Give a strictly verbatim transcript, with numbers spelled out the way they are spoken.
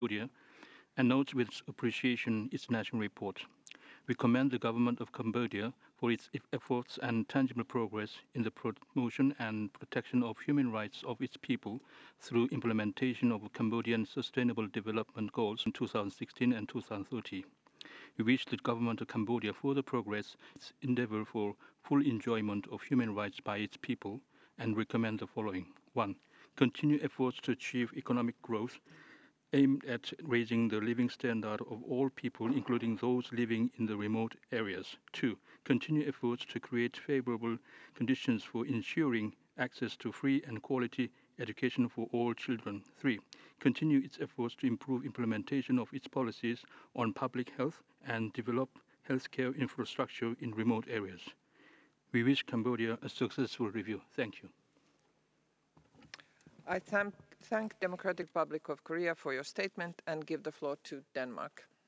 Cambodia and notes with appreciation its national report. We commend the government of Cambodia for its efforts and tangible progress in the promotion and protection of human rights of its people through implementation of Cambodian Sustainable Development Goals in two thousand sixteen and two thousand thirty. We wish the government of Cambodia further progress its endeavor for full enjoyment of human rights by its people and recommend the following. one. Continue efforts to achieve economic growth aimed at raising the living standard of all people, including those living in the remote areas. two. Continue efforts to create favorable conditions for ensuring access to free and quality education for all children. three. Continue its efforts to improve implementation of its policies on public health and develop healthcare infrastructure in remote areas. We wish Cambodia a successful review. Thank you. I thank, thank Democratic Republic of Korea for your statement and give the floor to Denmark.